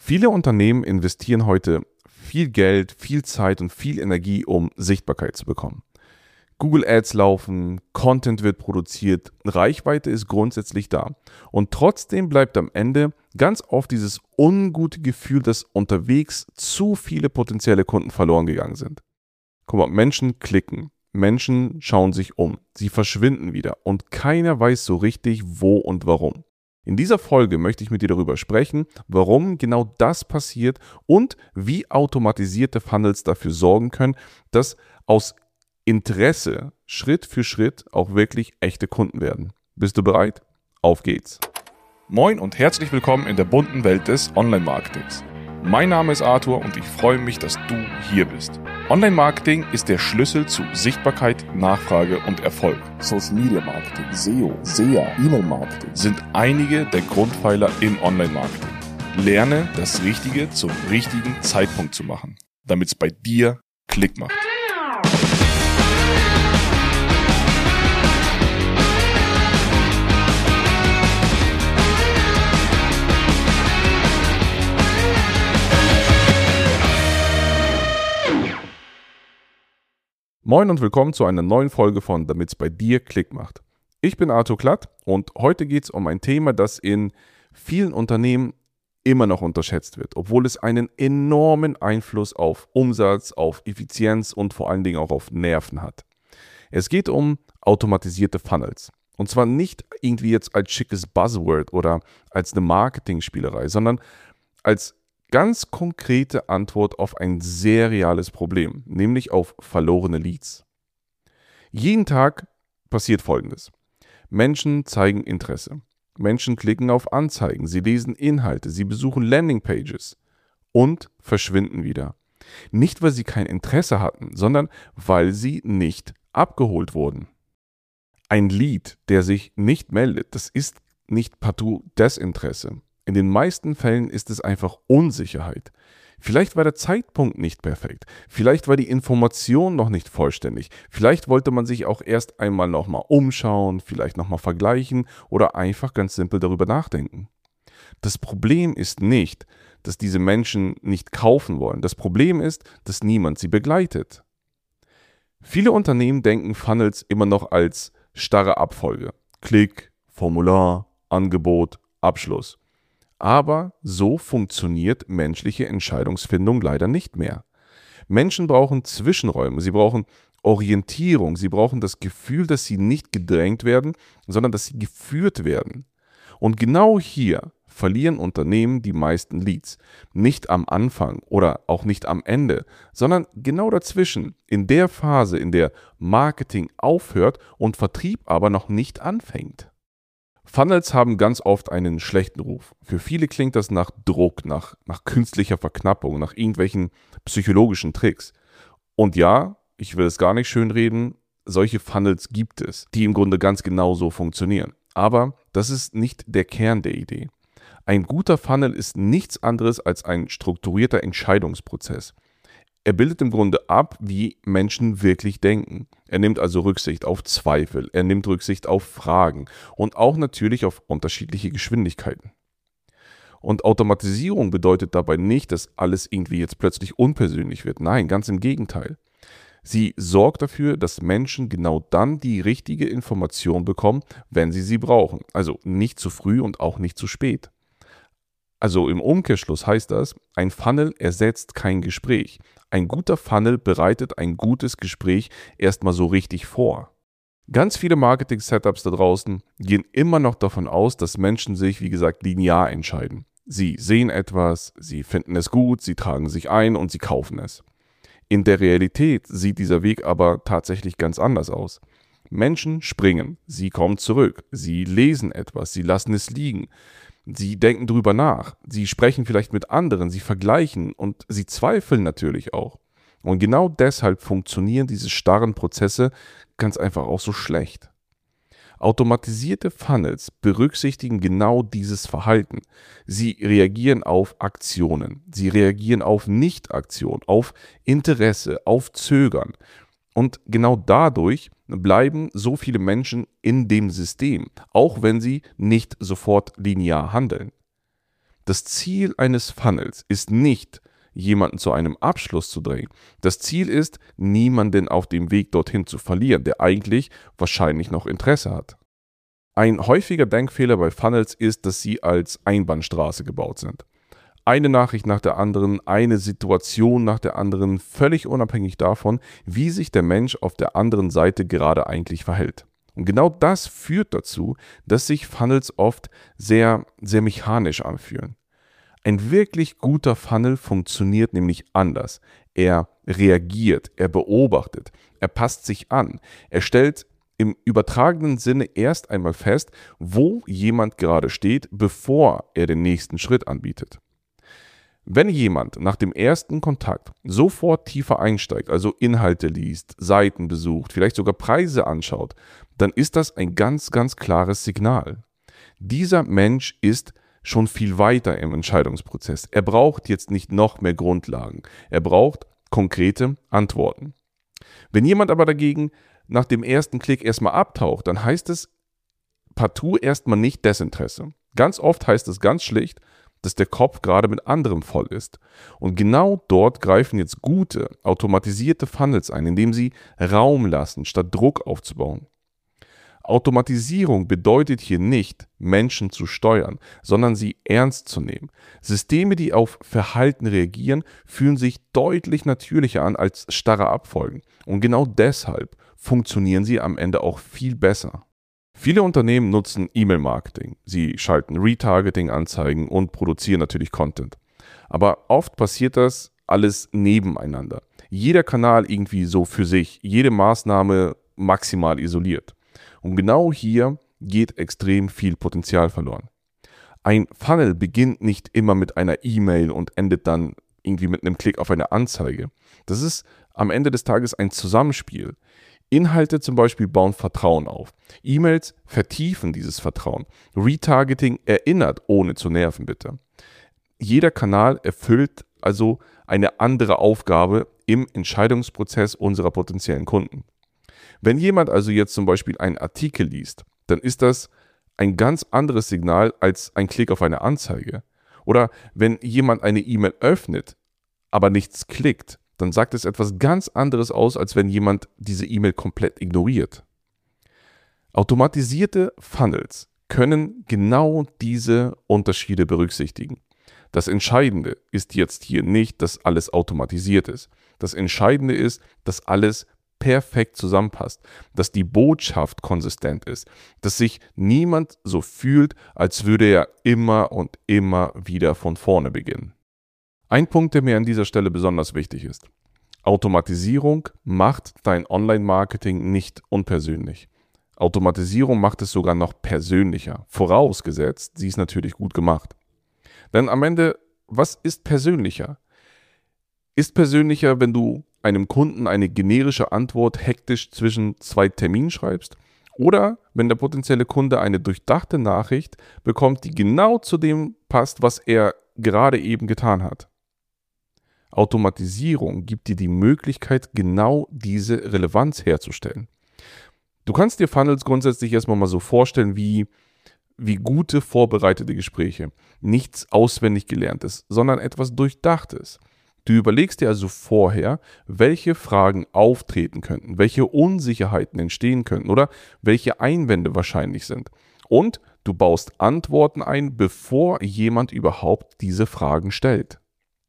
Viele Unternehmen investieren heute viel Geld, viel Zeit und viel Energie, um Sichtbarkeit zu bekommen. Google Ads laufen, Content wird produziert, Reichweite ist grundsätzlich da. Und trotzdem bleibt am Ende ganz oft dieses ungute Gefühl, dass unterwegs zu viele potenzielle Kunden verloren gegangen sind. Guck mal, Menschen klicken, Menschen schauen sich um, sie verschwinden wieder und keiner weiß so richtig, wo und warum. In dieser Folge möchte ich mit dir darüber sprechen, warum genau das passiert und wie automatisierte Funnels dafür sorgen können, dass aus Interesse Schritt für Schritt auch wirklich echte Kunden werden. Bist du bereit? Auf geht's! Moin und herzlich willkommen in der bunten Welt des Online-Marketings. Mein Name ist Arthur und ich freue mich, dass du hier bist. Online-Marketing ist der Schlüssel zu Sichtbarkeit, Nachfrage und Erfolg. Social Media Marketing, SEO, SEA, E-Mail-Marketing sind einige der Grundpfeiler im Online-Marketing. Lerne, das Richtige zum richtigen Zeitpunkt zu machen, damit es bei dir Klick macht. Moin und willkommen zu einer neuen Folge von Damit's bei dir Klick macht. Ich bin Arthur Klatt und heute geht es um ein Thema, das in vielen Unternehmen immer noch unterschätzt wird, obwohl es einen enormen Einfluss auf Umsatz, auf Effizienz und vor allen Dingen auch auf Nerven hat. Es geht um automatisierte Funnels. Und zwar nicht irgendwie jetzt als schickes Buzzword oder als eine Marketingspielerei, sondern als ganz konkrete Antwort auf ein sehr reales Problem, nämlich auf verlorene Leads. Jeden Tag passiert Folgendes. Menschen zeigen Interesse. Menschen klicken auf Anzeigen, sie lesen Inhalte, sie besuchen Landingpages und verschwinden wieder. Nicht, weil sie kein Interesse hatten, sondern weil sie nicht abgeholt wurden. Ein Lead, der sich nicht meldet, das ist nicht partout Desinteresse. In den meisten Fällen ist es einfach Unsicherheit. Vielleicht war der Zeitpunkt nicht perfekt. Vielleicht war die Information noch nicht vollständig. Vielleicht wollte man sich auch erst einmal nochmal umschauen, vielleicht nochmal vergleichen oder einfach ganz simpel darüber nachdenken. Das Problem ist nicht, dass diese Menschen nicht kaufen wollen. Das Problem ist, dass niemand sie begleitet. Viele Unternehmen denken Funnels immer noch als starre Abfolge. Klick, Formular, Angebot, Abschluss. Aber so funktioniert menschliche Entscheidungsfindung leider nicht mehr. Menschen brauchen Zwischenräume, sie brauchen Orientierung, sie brauchen das Gefühl, dass sie nicht gedrängt werden, sondern dass sie geführt werden. Und genau hier verlieren Unternehmen die meisten Leads. Nicht am Anfang oder auch nicht am Ende, sondern genau dazwischen, in der Phase, in der Marketing aufhört und Vertrieb aber noch nicht anfängt. Funnels haben ganz oft einen schlechten Ruf. Für viele klingt das nach Druck, nach künstlicher Verknappung, nach irgendwelchen psychologischen Tricks. Und ja, ich will es gar nicht schönreden, solche Funnels gibt es, die im Grunde ganz genau so funktionieren. Aber das ist nicht der Kern der Idee. Ein guter Funnel ist nichts anderes als ein strukturierter Entscheidungsprozess. Er bildet im Grunde ab, wie Menschen wirklich denken. Er nimmt also Rücksicht auf Zweifel, er nimmt Rücksicht auf Fragen und auch natürlich auf unterschiedliche Geschwindigkeiten. Und Automatisierung bedeutet dabei nicht, dass alles irgendwie jetzt plötzlich unpersönlich wird. Nein, ganz im Gegenteil. Sie sorgt dafür, dass Menschen genau dann die richtige Information bekommen, wenn sie brauchen. Also nicht zu früh und auch nicht zu spät. Also im Umkehrschluss heißt das, ein Funnel ersetzt kein Gespräch. Ein guter Funnel bereitet ein gutes Gespräch erstmal so richtig vor. Ganz viele Marketing-Setups da draußen gehen immer noch davon aus, dass Menschen sich, wie gesagt, linear entscheiden. Sie sehen etwas, sie finden es gut, sie tragen sich ein und sie kaufen es. In der Realität sieht dieser Weg aber tatsächlich ganz anders aus. Menschen springen, sie kommen zurück, sie lesen etwas, sie lassen es liegen. Sie denken drüber nach, sie sprechen vielleicht mit anderen, sie vergleichen und sie zweifeln natürlich auch. Und genau deshalb funktionieren diese starren Prozesse ganz einfach auch so schlecht. Automatisierte Funnels berücksichtigen genau dieses Verhalten. Sie reagieren auf Aktionen, sie reagieren auf Nicht-Aktion, auf Interesse, auf Zögern. Und genau dadurch bleiben so viele Menschen in dem System, auch wenn sie nicht sofort linear handeln. Das Ziel eines Funnels ist nicht, jemanden zu einem Abschluss zu drängen. Das Ziel ist, niemanden auf dem Weg dorthin zu verlieren, der eigentlich wahrscheinlich noch Interesse hat. Ein häufiger Denkfehler bei Funnels ist, dass sie als Einbahnstraße gebaut sind. Eine Nachricht nach der anderen, eine Situation nach der anderen, völlig unabhängig davon, wie sich der Mensch auf der anderen Seite gerade eigentlich verhält. Und genau das führt dazu, dass sich Funnels oft sehr, sehr mechanisch anfühlen. Ein wirklich guter Funnel funktioniert nämlich anders. Er reagiert, er beobachtet, er passt sich an, er stellt im übertragenen Sinne erst einmal fest, wo jemand gerade steht, bevor er den nächsten Schritt anbietet. Wenn jemand nach dem ersten Kontakt sofort tiefer einsteigt, also Inhalte liest, Seiten besucht, vielleicht sogar Preise anschaut, dann ist das ein ganz, ganz klares Signal. Dieser Mensch ist schon viel weiter im Entscheidungsprozess. Er braucht jetzt nicht noch mehr Grundlagen. Er braucht konkrete Antworten. Wenn jemand aber dagegen nach dem ersten Klick erstmal abtaucht, dann heißt es partout erstmal nicht Desinteresse. Ganz oft heißt es ganz schlicht, dass der Kopf gerade mit anderem voll ist. Und genau dort greifen jetzt gute, automatisierte Funnels ein, indem sie Raum lassen, statt Druck aufzubauen. Automatisierung bedeutet hier nicht, Menschen zu steuern, sondern sie ernst zu nehmen. Systeme, die auf Verhalten reagieren, fühlen sich deutlich natürlicher an als starre Abfolgen. Und genau deshalb funktionieren sie am Ende auch viel besser. Viele Unternehmen nutzen E-Mail-Marketing. Sie schalten Retargeting-Anzeigen und produzieren natürlich Content. Aber oft passiert das alles nebeneinander. Jeder Kanal irgendwie so für sich, jede Maßnahme maximal isoliert. Und genau hier geht extrem viel Potenzial verloren. Ein Funnel beginnt nicht immer mit einer E-Mail und endet dann irgendwie mit einem Klick auf eine Anzeige. Das ist am Ende des Tages ein Zusammenspiel. Inhalte zum Beispiel bauen Vertrauen auf. E-Mails vertiefen dieses Vertrauen. Retargeting erinnert, ohne zu nerven, bitte. Jeder Kanal erfüllt also eine andere Aufgabe im Entscheidungsprozess unserer potenziellen Kunden. Wenn jemand also jetzt zum Beispiel einen Artikel liest, dann ist das ein ganz anderes Signal als ein Klick auf eine Anzeige. Oder wenn jemand eine E-Mail öffnet, aber nichts klickt, dann sagt es etwas ganz anderes aus, als wenn jemand diese E-Mail komplett ignoriert. Automatisierte Funnels können genau diese Unterschiede berücksichtigen. Das Entscheidende ist jetzt hier nicht, dass alles automatisiert ist. Das Entscheidende ist, dass alles perfekt zusammenpasst, dass die Botschaft konsistent ist, dass sich niemand so fühlt, als würde er immer und immer wieder von vorne beginnen. Ein Punkt, der mir an dieser Stelle besonders wichtig ist. Automatisierung macht dein Online-Marketing nicht unpersönlich. Automatisierung macht es sogar noch persönlicher, vorausgesetzt, sie ist natürlich gut gemacht. Denn am Ende, was ist persönlicher? Ist persönlicher, wenn du einem Kunden eine generische Antwort hektisch zwischen zwei Terminen schreibst? Oder wenn der potenzielle Kunde eine durchdachte Nachricht bekommt, die genau zu dem passt, was er gerade eben getan hat? Automatisierung gibt dir die Möglichkeit, genau diese Relevanz herzustellen. Du kannst dir Funnels grundsätzlich erstmal mal so vorstellen wie gute vorbereitete Gespräche. Nichts auswendig gelerntes, sondern etwas Durchdachtes. Du überlegst dir also vorher, welche Fragen auftreten könnten, welche Unsicherheiten entstehen könnten oder welche Einwände wahrscheinlich sind. Und du baust Antworten ein, bevor jemand überhaupt diese Fragen stellt.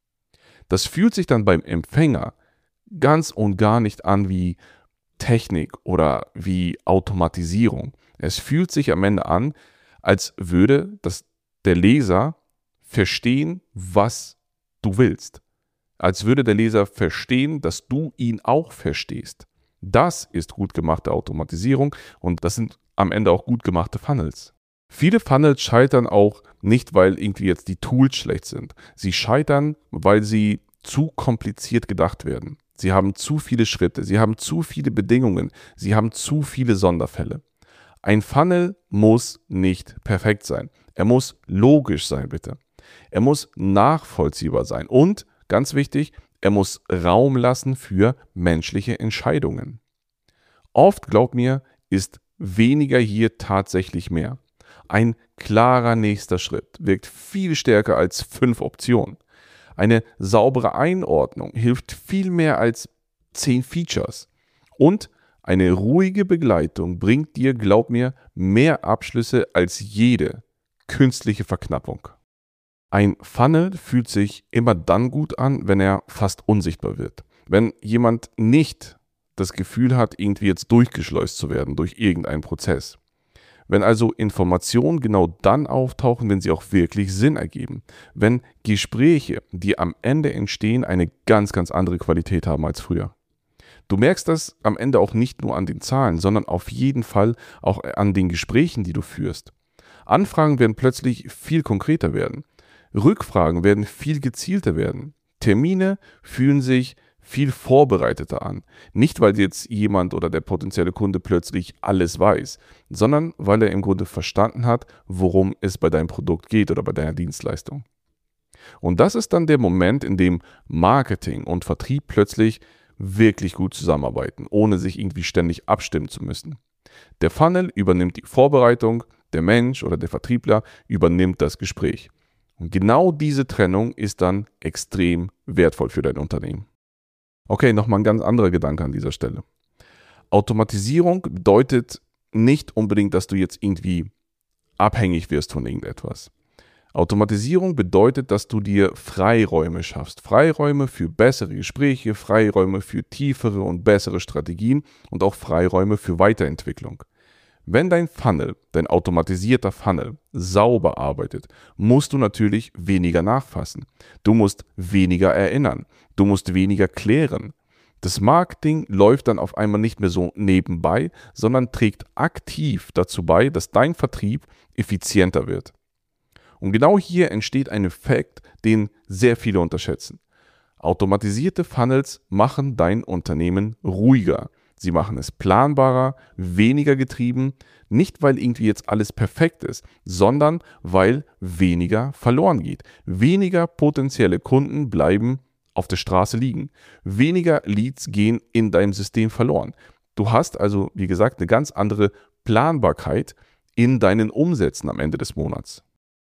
Das fühlt sich dann beim Empfänger ganz und gar nicht an wie Technik oder wie Automatisierung. Es fühlt sich am Ende an, als würde der Leser verstehen, was du willst. Als würde der Leser verstehen, dass du ihn auch verstehst. Das ist gut gemachte Automatisierung und das sind am Ende auch gut gemachte Funnels. Viele Funnels scheitern auch nicht, weil irgendwie jetzt die Tools schlecht sind. Sie scheitern, weil sie zu kompliziert gedacht werden. Sie haben zu viele Schritte, sie haben zu viele Bedingungen, sie haben zu viele Sonderfälle. Ein Funnel muss nicht perfekt sein. Er muss logisch sein, bitte. Er muss nachvollziehbar sein und, ganz wichtig, er muss Raum lassen für menschliche Entscheidungen. Oft, glaub mir, ist weniger hier tatsächlich mehr. Ein klarer nächster Schritt wirkt viel stärker als 5 Optionen. Eine saubere Einordnung hilft viel mehr als 10 Features. Und eine ruhige Begleitung bringt dir, glaub mir, mehr Abschlüsse als jede künstliche Verknappung. Ein Funnel fühlt sich immer dann gut an, wenn er fast unsichtbar wird. Wenn jemand nicht das Gefühl hat, irgendwie jetzt durchgeschleust zu werden durch irgendeinen Prozess. Wenn also Informationen genau dann auftauchen, wenn sie auch wirklich Sinn ergeben. Wenn Gespräche, die am Ende entstehen, eine ganz, ganz andere Qualität haben als früher. Du merkst das am Ende auch nicht nur an den Zahlen, sondern auf jeden Fall auch an den Gesprächen, die du führst. Anfragen werden plötzlich viel konkreter werden. Rückfragen werden viel gezielter werden. Termine fühlen sich viel vorbereiteter an. Nicht, weil jetzt jemand oder der potenzielle Kunde plötzlich alles weiß, sondern weil er im Grunde verstanden hat, worum es bei deinem Produkt geht oder bei deiner Dienstleistung. Und das ist dann der Moment, in dem Marketing und Vertrieb plötzlich wirklich gut zusammenarbeiten, ohne sich irgendwie ständig abstimmen zu müssen. Der Funnel übernimmt die Vorbereitung, der Mensch oder der Vertriebler übernimmt das Gespräch. Und genau diese Trennung ist dann extrem wertvoll für dein Unternehmen. Okay, nochmal ein ganz anderer Gedanke an dieser Stelle. Automatisierung bedeutet nicht unbedingt, dass du jetzt irgendwie abhängig wirst von irgendetwas. Automatisierung bedeutet, dass du dir Freiräume schaffst. Freiräume für bessere Gespräche, Freiräume für tiefere und bessere Strategien und auch Freiräume für Weiterentwicklung. Wenn dein Funnel, dein automatisierter Funnel, sauber arbeitet, musst du natürlich weniger nachfassen. Du musst weniger erinnern. Du musst weniger klären. Das Marketing läuft dann auf einmal nicht mehr so nebenbei, sondern trägt aktiv dazu bei, dass dein Vertrieb effizienter wird. Und genau hier entsteht ein Effekt, den sehr viele unterschätzen. Automatisierte Funnels machen dein Unternehmen ruhiger. Sie machen es planbarer, weniger getrieben, nicht weil irgendwie jetzt alles perfekt ist, sondern weil weniger verloren geht. Weniger potenzielle Kunden bleiben auf der Straße liegen. Weniger Leads gehen in deinem System verloren. Du hast also, wie gesagt, eine ganz andere Planbarkeit in deinen Umsätzen am Ende des Monats.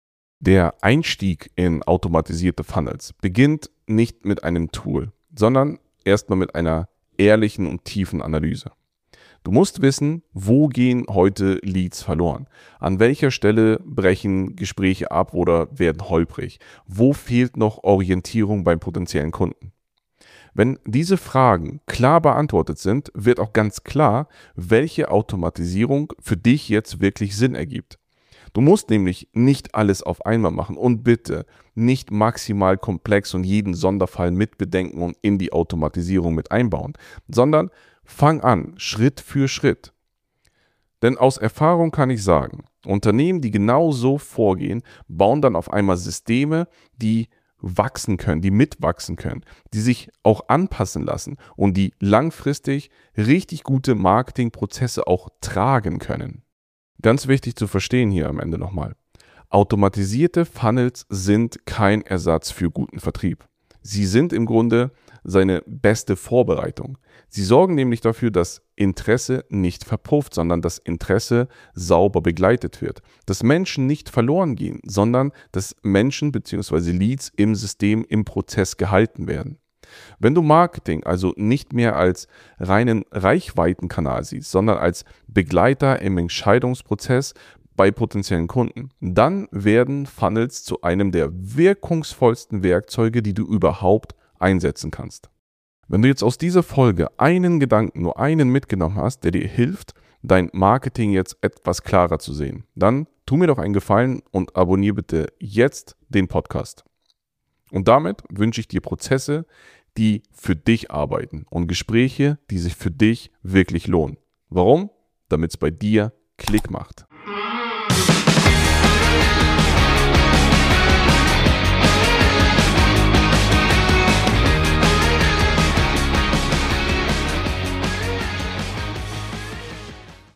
Der Einstieg in automatisierte Funnels beginnt nicht mit einem Tool, sondern erstmal mit einer ehrlichen und tiefen Analyse. Du musst wissen, wo gehen heute Leads verloren? An welcher Stelle brechen Gespräche ab oder werden holprig? Wo fehlt noch Orientierung beim potenziellen Kunden? Wenn diese Fragen klar beantwortet sind, wird auch ganz klar, welche Automatisierung für dich jetzt wirklich Sinn ergibt. Du musst nämlich nicht alles auf einmal machen und bitte nicht maximal komplex und jeden Sonderfall mitbedenken und in die Automatisierung mit einbauen, sondern fang an, Schritt für Schritt. Denn aus Erfahrung kann ich sagen, Unternehmen, die genau so vorgehen, bauen dann auf einmal Systeme, die wachsen können, die mitwachsen können, die sich auch anpassen lassen und die langfristig richtig gute Marketingprozesse auch tragen können. Ganz wichtig zu verstehen hier am Ende nochmal. Automatisierte Funnels sind kein Ersatz für guten Vertrieb. Sie sind im Grunde seine beste Vorbereitung. Sie sorgen nämlich dafür, dass Interesse nicht verpufft, sondern dass Interesse sauber begleitet wird. Dass Menschen nicht verloren gehen, sondern dass Menschen bzw. Leads im System, im Prozess gehalten werden. Wenn du Marketing also nicht mehr als reinen Reichweitenkanal siehst, sondern als Begleiter im Entscheidungsprozess bei potenziellen Kunden, dann werden Funnels zu einem der wirkungsvollsten Werkzeuge, die du überhaupt einsetzen kannst. Wenn du jetzt aus dieser Folge einen Gedanken, nur einen mitgenommen hast, der dir hilft, dein Marketing jetzt etwas klarer zu sehen, dann tu mir doch einen Gefallen und abonniere bitte jetzt den Podcast. Und damit wünsche ich dir Prozesse, die für dich arbeiten und Gespräche, die sich für dich wirklich lohnen. Warum? Damit es bei dir Klick macht.